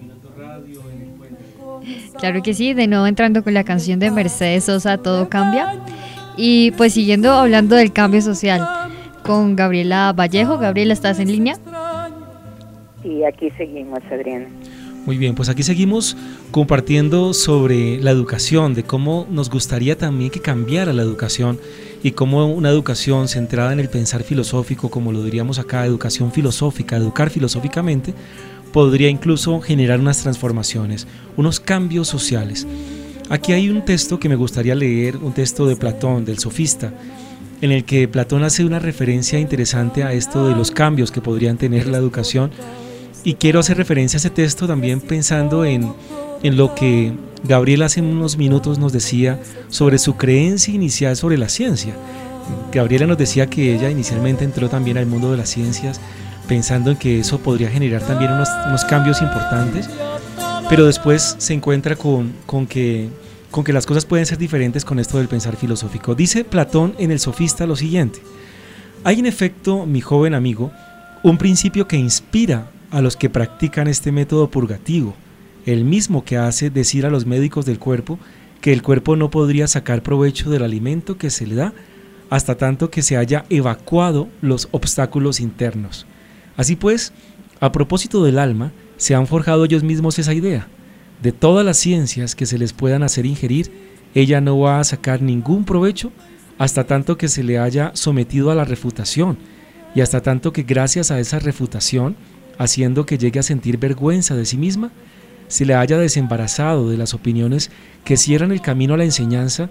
Claro que sí, de nuevo entrando con la canción de Mercedes Sosa, Todo Cambia. Y pues siguiendo hablando del cambio social con Gabriela Vallejo. Gabriela, ¿estás en línea? Sí, aquí seguimos, Adriana. Muy bien, pues aquí seguimos compartiendo sobre la educación, de cómo nos gustaría también que cambiara la educación y cómo una educación centrada en el pensar filosófico, como lo diríamos acá, educación filosófica, educar filosóficamente, podría incluso generar unas transformaciones, unos cambios sociales. Aquí hay un texto que me gustaría leer, un texto de Platón, del Sofista, en el que Platón hace una referencia interesante a esto de los cambios que podrían tener la educación, y quiero hacer referencia a ese texto también pensando en, en lo que Gabriela hace unos minutos nos decía sobre su creencia inicial sobre la ciencia. Gabriela nos decía que ella inicialmente entró también al mundo de las ciencias pensando en que eso podría generar también unos, unos cambios importantes, pero después se encuentra con, con, que, con que las cosas pueden ser diferentes con esto del pensar filosófico. Dice Platón en el Sofista lo siguiente: hay en efecto, mi joven amigo, un principio que inspira a los que practican este método purgativo, el mismo que hace decir a los médicos del cuerpo que el cuerpo no podría sacar provecho del alimento que se le da hasta tanto que se haya evacuado los obstáculos internos. Así pues, a propósito del alma, se han forjado ellos mismos esa idea. De todas las ciencias que se les puedan hacer ingerir, ella no va a sacar ningún provecho hasta tanto que se le haya sometido a la refutación, y hasta tanto que gracias a esa refutación, haciendo que llegue a sentir vergüenza de sí misma, se le haya desembarazado de las opiniones que cierran el camino a la enseñanza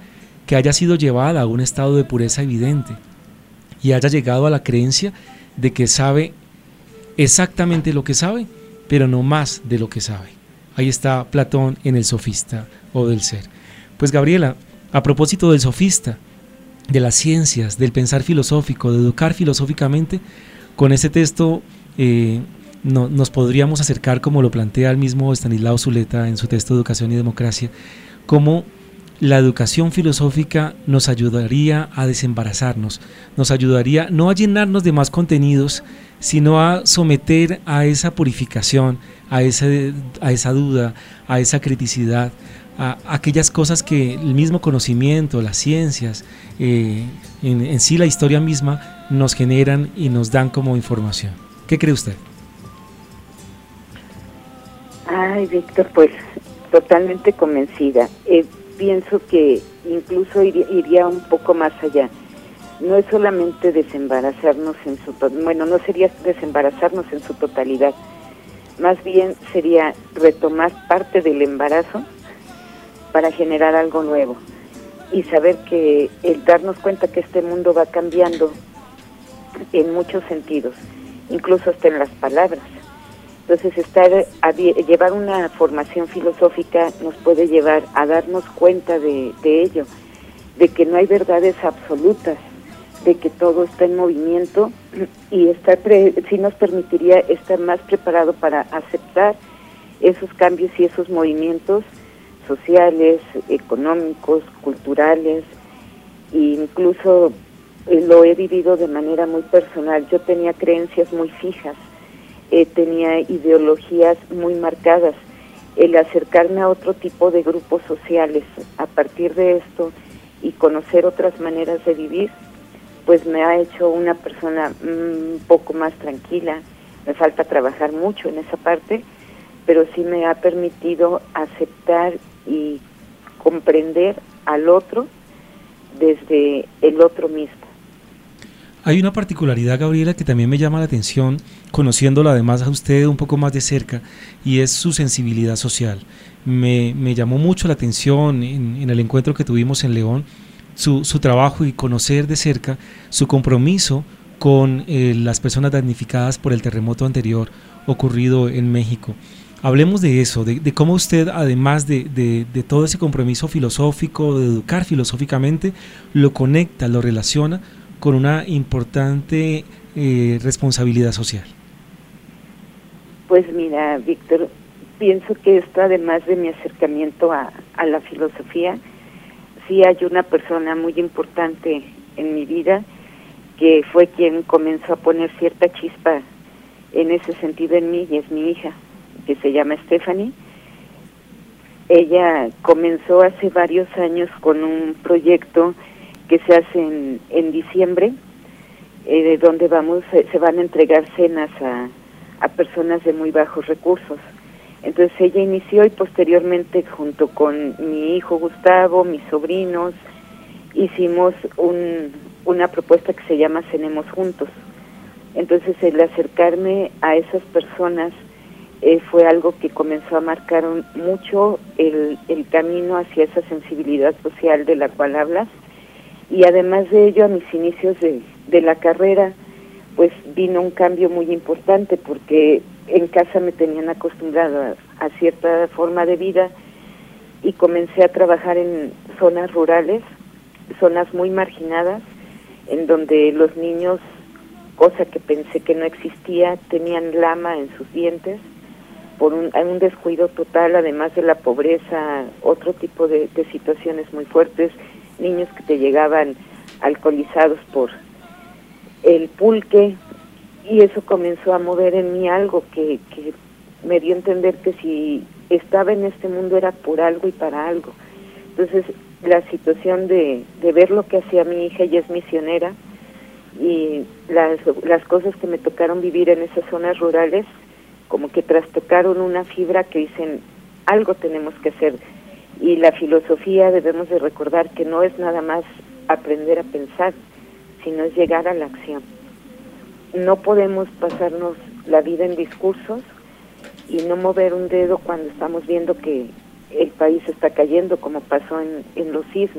que haya sido llevada a un estado de pureza evidente y haya llegado a la creencia de que sabe exactamente lo que sabe, pero no más de lo que sabe. Ahí está Platón en el Sofista o del Ser. Pues Gabriela, a propósito del sofista, de las ciencias, del pensar filosófico, de educar filosóficamente, con ese texto eh, no, nos podríamos acercar, como lo plantea el mismo Estanislao Zuleta en su texto Educación y Democracia, cómo la educación filosófica nos ayudaría a desembarazarnos, nos ayudaría no a llenarnos de más contenidos, sino a someter a esa purificación, a, ese, a esa duda, a esa criticidad, a aquellas cosas que el mismo conocimiento, las ciencias, eh, en, en sí la historia misma nos generan y nos dan como información. ¿Qué cree usted? Ay, Víctor, pues totalmente convencida. Eh, pienso que incluso iría, iría un poco más allá. No es solamente desembarazarnos en su to- bueno, no sería desembarazarnos en su totalidad, más bien sería retomar parte del embarazo para generar algo nuevo y saber que el darnos cuenta que este mundo va cambiando en muchos sentidos, incluso hasta en las palabras. Entonces, estar a, llevar una formación filosófica nos puede llevar a darnos cuenta de, de ello, de que no hay verdades absolutas, de que todo está en movimiento y estar pre, sí nos permitiría estar más preparado para aceptar esos cambios y esos movimientos sociales, económicos, culturales, e incluso eh, lo he vivido de manera muy personal. Yo tenía creencias muy fijas, eh, tenía ideologías muy marcadas. El acercarme a otro tipo de grupos sociales a partir de esto y conocer otras maneras de vivir, pues me ha hecho una persona un poco más tranquila. Me falta trabajar mucho en esa parte, pero sí me ha permitido aceptar y comprender al otro desde el otro mismo. Hay una particularidad, Gabriela, que también me llama la atención, conociéndola además a usted un poco más de cerca, y es su sensibilidad social. Me, me llamó mucho la atención en, en el encuentro que tuvimos en León, su, su trabajo y conocer de cerca su compromiso con eh, las personas damnificadas por el terremoto anterior ocurrido en México. Hablemos de eso, de, de cómo usted, además de, de, de todo ese compromiso filosófico, de educar filosóficamente, lo conecta, lo relaciona con una importante eh, responsabilidad social. Pues mira, Víctor, pienso que esto, además de mi acercamiento a, a la filosofía, sí hay una persona muy importante en mi vida que fue quien comenzó a poner cierta chispa en ese sentido en mí, y es mi hija, que se llama Stephanie. Ella comenzó hace varios años con un proyecto que se hace en, en diciembre, eh, donde vamos eh, se van a entregar cenas a, a personas de muy bajos recursos. Entonces ella inició y posteriormente, junto con mi hijo Gustavo, mis sobrinos, hicimos un, una propuesta que se llama Cenemos Juntos. Entonces el acercarme a esas personas eh, fue algo que comenzó a marcar un, mucho el, el camino hacia esa sensibilidad social de la cual hablas. Y además de ello, a mis inicios de, de la carrera, pues vino un cambio muy importante, porque en casa me tenían acostumbrado a, a cierta forma de vida y comencé a trabajar en zonas rurales, zonas muy marginadas, en donde los niños, cosa que pensé que no existía, tenían lama en sus dientes por un, un descuido total, además de la pobreza, otro tipo de, de situaciones muy fuertes, niños que te llegaban alcoholizados por el pulque, y eso comenzó a mover en mí algo que, que me dio a entender que si estaba en este mundo era por algo y para algo. Entonces la situación de, de ver lo que hacía mi hija, ella es misionera, y las, las cosas que me tocaron vivir en esas zonas rurales como que trastocaron una fibra que dicen, algo tenemos que hacer. Y la filosofía, debemos de recordar que no es nada más aprender a pensar, sino es llegar a la acción. No podemos pasarnos la vida en discursos y no mover un dedo cuando estamos viendo que el país está cayendo, como pasó en, en los sismos,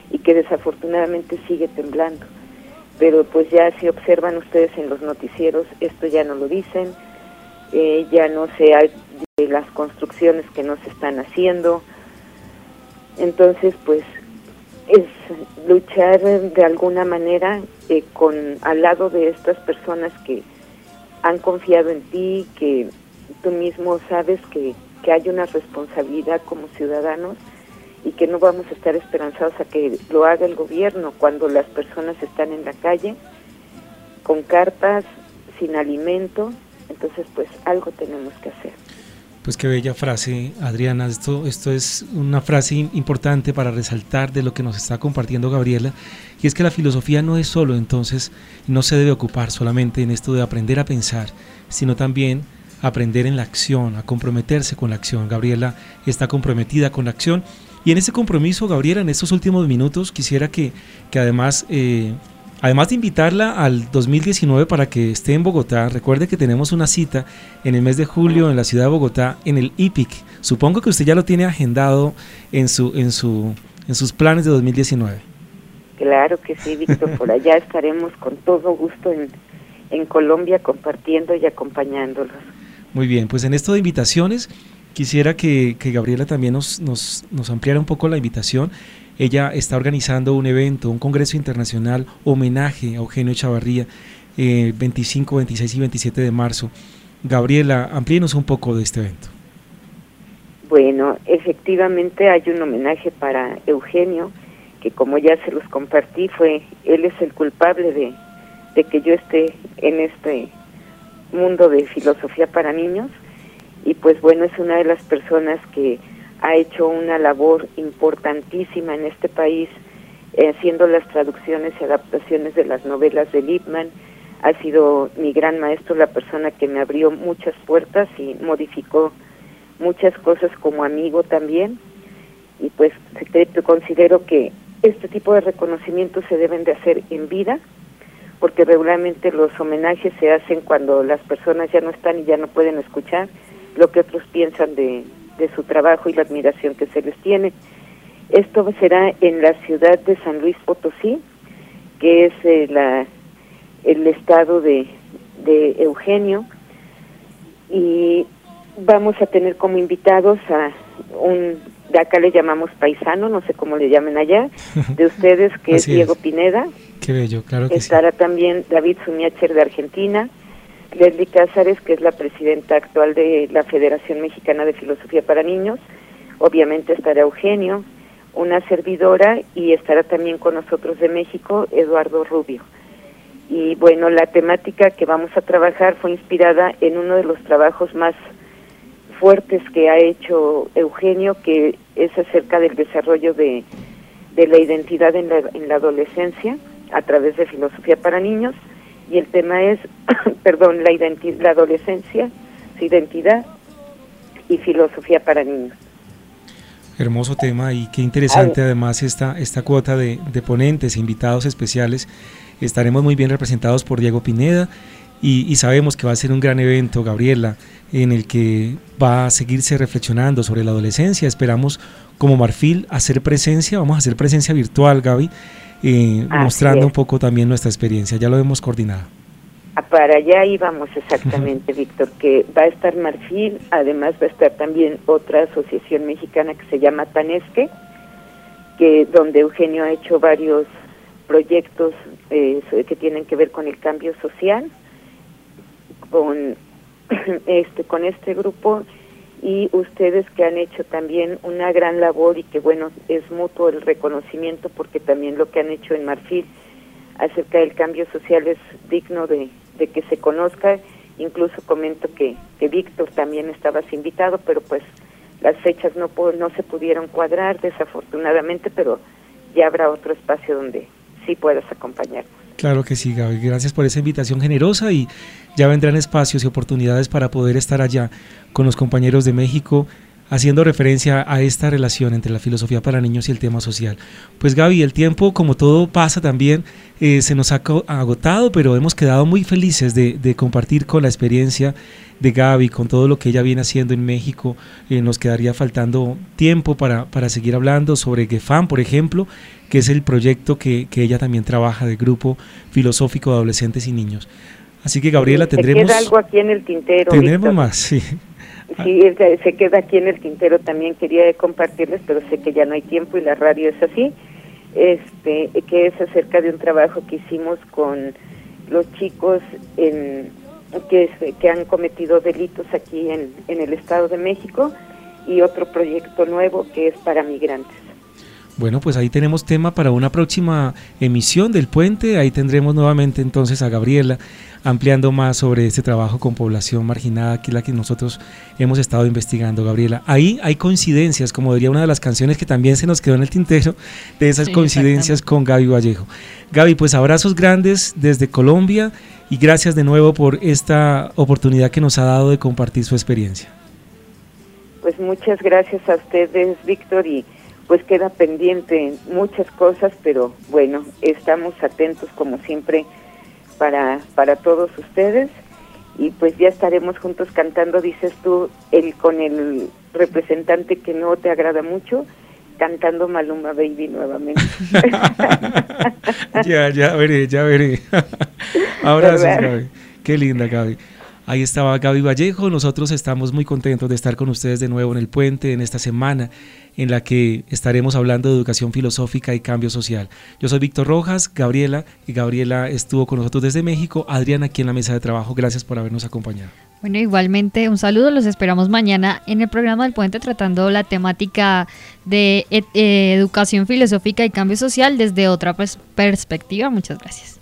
y que desafortunadamente sigue temblando. Pero pues ya si observan ustedes en los noticieros, esto ya no lo dicen, eh, ya no se hay de las construcciones que no se están haciendo. Entonces pues es luchar de alguna manera eh, con al lado de estas personas que han confiado en ti, que tú mismo sabes que, que hay una responsabilidad como ciudadanos y que no vamos a estar esperanzados a que lo haga el gobierno cuando las personas están en la calle con carpas, sin alimento. Entonces pues algo tenemos que hacer. Pues qué bella frase, Adriana. Esto, esto es una frase importante para resaltar de lo que nos está compartiendo Gabriela, y es que la filosofía no es solo, entonces, no se debe ocupar solamente en esto de aprender a pensar, sino también aprender en la acción, a comprometerse con la acción. Gabriela está comprometida con la acción, y en ese compromiso, Gabriela, en estos últimos minutos, quisiera que, que además... Eh, Además de invitarla al dos mil diecinueve para que esté en Bogotá, recuerde que tenemos una cita en el mes de julio en la ciudad de Bogotá, en el I P I C. Supongo que usted ya lo tiene agendado en su en su en sus planes de dos mil diecinueve. Claro que sí, Víctor, por allá estaremos con todo gusto en, en Colombia compartiendo y acompañándolos. Muy bien, pues en esto de invitaciones, quisiera que, que Gabriela también nos, nos, nos ampliara un poco la invitación. Ella está organizando un evento, un congreso internacional, homenaje a Eugenio Echavarría, eh, veinticinco, veintiséis y veintisiete de marzo. Gabriela, amplíenos un poco de este evento. Bueno, efectivamente hay un homenaje para Eugenio, que como ya se los compartí, fue él es el culpable de, de que yo esté en este mundo de filosofía para niños, y pues bueno, es una de las personas que ha hecho una labor importantísima en este país, eh, haciendo las traducciones y adaptaciones de las novelas de Lippmann. Ha sido mi gran maestro, la persona que me abrió muchas puertas y modificó muchas cosas como amigo también. Y pues considero que este tipo de reconocimientos se deben de hacer en vida, porque regularmente los homenajes se hacen cuando las personas ya no están y ya no pueden escuchar lo que otros piensan de de su trabajo y la admiración que se les tiene. Esto será en la ciudad de San Luis Potosí, que es eh, la, el estado de, de Eugenio, y vamos a tener como invitados a un, de acá le llamamos paisano, no sé cómo le llamen allá, de ustedes, que es Diego es. Pineda. Qué bello, claro que Estará sí. también David Sumiacher de Argentina, Leslie Cázares, que es la presidenta actual de la Federación Mexicana de Filosofía para Niños. Obviamente estará Eugenio, una servidora, y estará también con nosotros de México Eduardo Rubio. Y bueno, la temática que vamos a trabajar fue inspirada en uno de los trabajos más fuertes que ha hecho Eugenio, que es acerca del desarrollo de, de la identidad en la, en la adolescencia a través de filosofía para niños. Y el tema es, perdón, la, identi- la adolescencia, su identidad y filosofía para niños. Hermoso tema, y qué interesante además esta, esta cuota de, de ponentes, invitados especiales. Estaremos muy bien representados por Diego Pineda, y, y sabemos que va a ser un gran evento, Gabriela, en el que va a seguirse reflexionando sobre la adolescencia. Esperamos como Marfil hacer presencia, vamos a hacer presencia virtual, Gaby, Eh, mostrando un poco también nuestra experiencia. Ya lo hemos coordinado. Para allá íbamos exactamente, Víctor, que va a estar Marfil, además va a estar también otra asociación mexicana que se llama Tanesque, que donde Eugenio ha hecho varios proyectos eh, que tienen que ver con el cambio social, con este con este grupo, y ustedes que han hecho también una gran labor, y que bueno, es mutuo el reconocimiento, porque también lo que han hecho en Marfil acerca del cambio social es digno de, de que se conozca. Incluso comento que, que Víctor también estabas invitado, pero pues las fechas no, no se pudieron cuadrar desafortunadamente, pero ya habrá otro espacio donde sí puedas acompañarnos. Claro que sí, Gaby, gracias por esa invitación generosa, y ya vendrán espacios y oportunidades para poder estar allá con los compañeros de México, haciendo referencia a esta relación entre la filosofía para niños y el tema social. Pues Gaby, el tiempo, como todo pasa también, eh, se nos ha agotado, pero hemos quedado muy felices de, de compartir con la experiencia de Gaby, con todo lo que ella viene haciendo en México. Eh, nos quedaría faltando tiempo para, para seguir hablando sobre GEFAM, por ejemplo, que es el proyecto que, que ella también trabaja del Grupo Filosófico de Adolescentes y Niños. Así que Gabriela, sí, tendremos... Se queda algo aquí en el tintero. Tendremos Víctor. más, sí. Sí, se queda aquí en el tintero, también quería compartirles, pero sé que ya no hay tiempo y la radio es así, este, que es acerca de un trabajo que hicimos con los chicos en, que, que han cometido delitos aquí en, en el Estado de México, y otro proyecto nuevo que es para migrantes. Bueno, pues ahí tenemos tema para una próxima emisión del Puente. Ahí tendremos nuevamente entonces a Gabriela ampliando más sobre este trabajo con población marginada, que es la que nosotros hemos estado investigando, Gabriela. Ahí hay coincidencias, como diría una de las canciones que también se nos quedó en el tintero, de esas sí, coincidencias con Gaby Vallejo. Gaby, pues abrazos grandes desde Colombia y gracias de nuevo por esta oportunidad que nos ha dado de compartir su experiencia. Pues muchas gracias a ustedes, Víctor, y pues queda pendiente muchas cosas, pero bueno, estamos atentos como siempre para, para todos ustedes, y pues ya estaremos juntos cantando, dices tú, el con el representante que no te agrada mucho, cantando Maluma Baby nuevamente. ya, ya veré, ya veré. Abrazos, Gaby. Qué linda, Gaby. Ahí estaba Gaby Vallejo. Nosotros estamos muy contentos de estar con ustedes de nuevo en el Puente, en esta semana en la que estaremos hablando de educación filosófica y cambio social. Yo soy Víctor Rojas, Gabriela, y Gabriela estuvo con nosotros desde México, Adriana aquí en la mesa de trabajo. Gracias por habernos acompañado. Bueno, igualmente un saludo, los esperamos mañana en el programa del Puente tratando la temática de ed- eh, educación filosófica y cambio social desde otra pers- perspectiva. Muchas gracias.